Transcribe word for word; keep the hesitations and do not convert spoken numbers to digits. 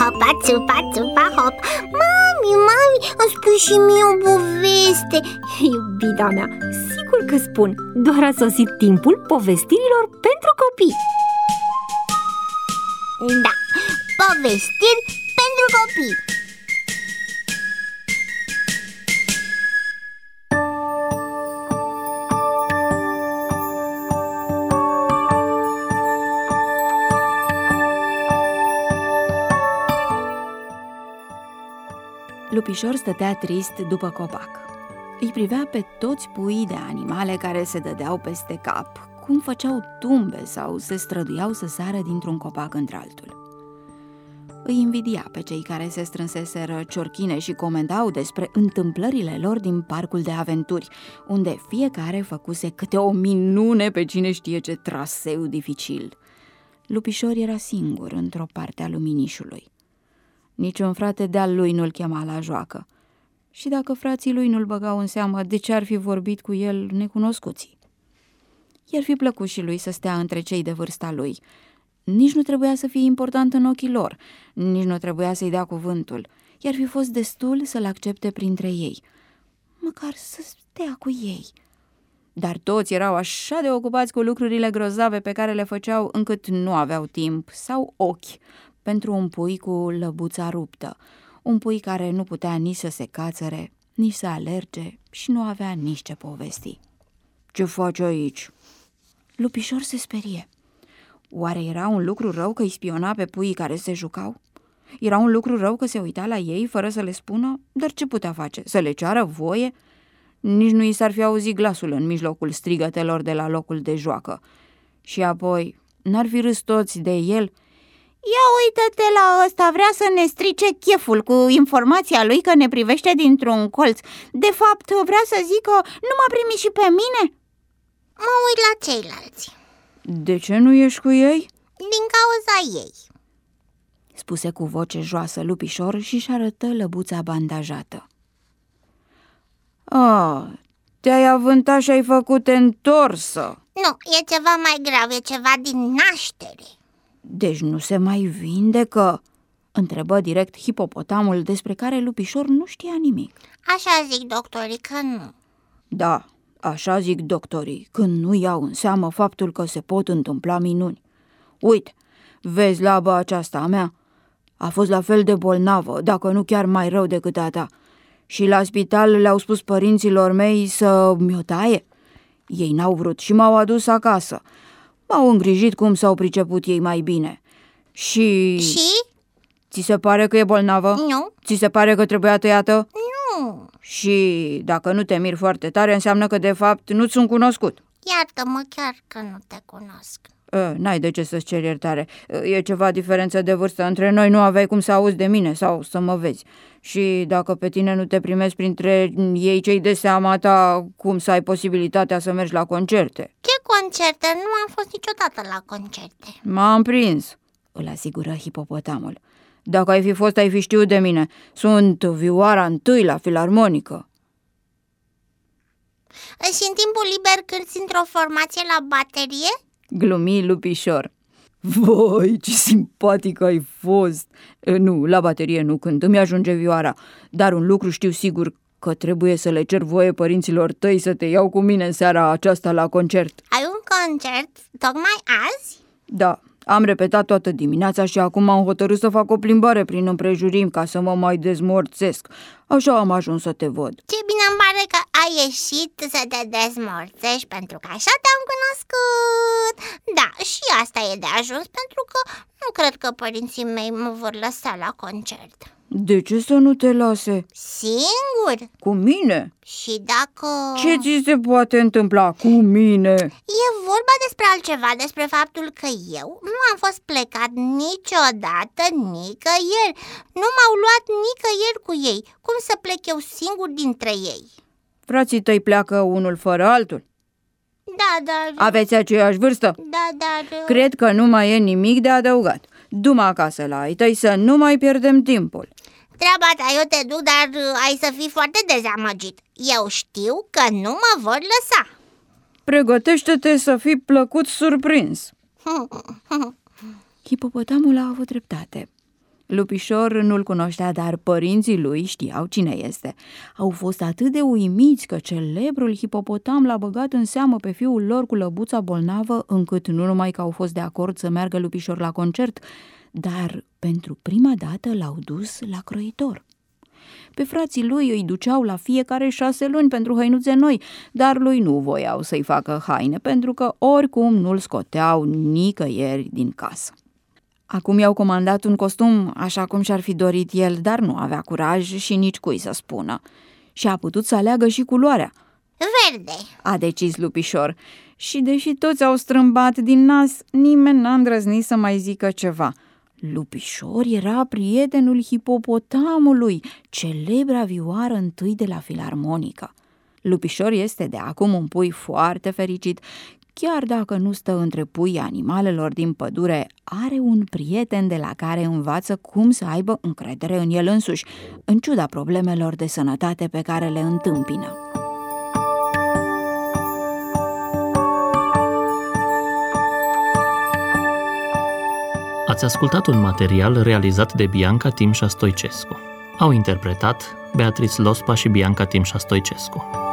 hopa, țupa, țupa, hop. Mami, mami, îmi spui și mie o poveste. Iubita mea, sigur că spun. Doar a sosit timpul povestirilor pentru copii. Da, povestiri pentru copii. Lupișor stătea trist după copac. Îi privea pe toți puii de animale care se dădeau peste cap, cum făceau tumbe sau se străduiau să sară dintr-un copac într-altul. Îi invidia pe cei care se strânseseră ciorchine și comentau despre întâmplările lor din parcul de aventuri, unde fiecare făcuse câte o minune pe cine știe ce traseu dificil. Lupișor era singur într-o parte a luminișului. Niciun frate de-al lui nu-l chema la joacă. Și dacă frații lui nu-l băgau în seamă, de ce ar fi vorbit cu el necunoscuții? I-ar fi plăcut și lui să stea între cei de vârsta lui. Nici nu trebuia să fie important în ochii lor, nici nu trebuia să-i dea cuvântul. I-ar fi fost destul să-l accepte printre ei. Măcar să stea cu ei. Dar toți erau așa de ocupați cu lucrurile grozave pe care le făceau, încât nu aveau timp sau ochi pentru un pui cu lăbuța ruptă, un pui care nu putea nici să se cațăre, nici să alerge și nu avea nici ce povesti. "Ce faci aici?" Lupișor se sperie. Oare era un lucru rău că îi spiona pe puii care se jucau? Era un lucru rău că se uita la ei fără să le spună? Dar ce putea face? Să le ceară voie? Nici nu i s-ar fi auzit glasul în mijlocul strigătelor de la locul de joacă. Și apoi, n-ar fi râs toți de el? "Ia uită-te la ăsta, vrea să ne strice cheful cu informația lui că ne privește dintr-un colț. De fapt, vrea să zică, nu m-a primit și pe mine?" Mă uit la ceilalți. "De ce nu ești cu ei?" "Din cauza ei," spuse cu voce joasă Lupișor și-și arătă lăbuța bandajată. "Ah, te-ai avântat și ai făcut întorsă." "Nu, e ceva mai grav, e ceva din naștere." "Deci nu se mai vindecă?" întrebă direct hipopotamul, despre care Lupișor nu știa nimic. "Așa zic doctorii că nu." "Da, așa zic doctorii, când nu iau în seamă faptul că se pot întâmpla minuni. Uite, vezi laba aceasta a mea? A fost la fel de bolnavă, dacă nu chiar mai rău decât a ta. Și la spital le-au spus părinților mei să mi-o taie. Ei n-au vrut și m-au adus acasă. M-au îngrijit cum s-au priceput ei mai bine. Și... Și? Ți se pare că e bolnavă? Nu. Ți se pare că trebuia tăiată? Nu. Și dacă nu te miri foarte tare, înseamnă că de fapt nu-ți sunt cunoscut. Iartă-mă, chiar că nu te cunosc. E, n-ai de ce să-ți ceri iertare. E ceva diferență de vârstă între noi, nu aveai cum să auzi de mine sau să mă vezi. Și dacă pe tine nu te primesc printre ei cei de seama ta, cum să ai posibilitatea să mergi la concerte? Ce concerte? Nu am fost niciodată la concerte. M-am prins, îl asigură hipopotamul. Dacă ai fi fost, ai fi știut de mine. Sunt vioara întâi la filarmonică. Și în timpul liber cânti într-o formație la baterie? Glumi Lupișor. Voi, ce simpatic ai fost! Nu, la baterie nu cânt, îmi ajunge vioara. Dar un lucru știu sigur, că trebuie să le cer voie părinților tăi să te iau cu mine în seara aceasta la concert. Ai un concert tocmai azi? Da, am repetat toată dimineața și acum am hotărât să fac o plimbare prin împrejurim ca să mă mai dezmorțesc. Așa am ajuns să te văd. Ce bine îmi pare că ai ieșit să te dezmorțești, pentru că așa te-am cunoscut. Da, și asta e de ajuns, pentru că nu cred că părinții mei mă vor lăsa la concert. De ce să nu te lase? Singur? Cu mine? Și dacă... Ce ți se poate întâmpla cu mine? E vorba despre altceva, despre faptul că eu nu am fost plecat niciodată nicăieri. Nu m-au luat nicăieri cu ei. Cum să plec eu singur dintre ei? Frații tăi pleacă unul fără altul? Da, dar... Aveți aceeași vârstă? Da, dar... Cred că nu mai e nimic de adăugat. Du-mă acasă la ai tăi să nu mai pierdem timpul. Treaba ta, eu te duc, dar ai să fii foarte dezamăgit. Eu știu că nu mă vor lăsa. Pregătește-te să fii plăcut surprins. Hipopotamul a avut dreptate. Lupișor nu-l cunoștea, dar părinții lui știau cine este. Au fost atât de uimiți că celebrul hipopotam l-a băgat în seamă pe fiul lor cu lăbuța bolnavă, încât nu numai că au fost de acord să meargă Lupișor la concert, dar pentru prima dată l-au dus la croitor. Pe frații lui îi duceau la fiecare șase luni pentru hăinuțe noi, dar lui nu voiau să-i facă haine, pentru că oricum nu-l scoteau nicăieri din casă. Acum i-au comandat un costum așa cum și-ar fi dorit el, dar nu avea curaj și nici cui să spună. Și a putut să aleagă și culoarea. Verde, a decis Lupișor. Și deși toți au strâmbat din nas, nimeni n-a îndrăznit să mai zică ceva. Lupișor era prietenul hipopotamului, celebra vioară întâi de la filarmonică. Lupișor este de acum un pui foarte fericit. Chiar dacă nu stă între puii animalelor din pădure, are un prieten de la care învață cum să aibă încredere în el însuși, în ciuda problemelor de sănătate pe care le întâmpină. Ați ascultat un material realizat de Bianca Timșa Stoicescu. Au interpretat Beatrice Lospa și Bianca Timșa Stoicescu.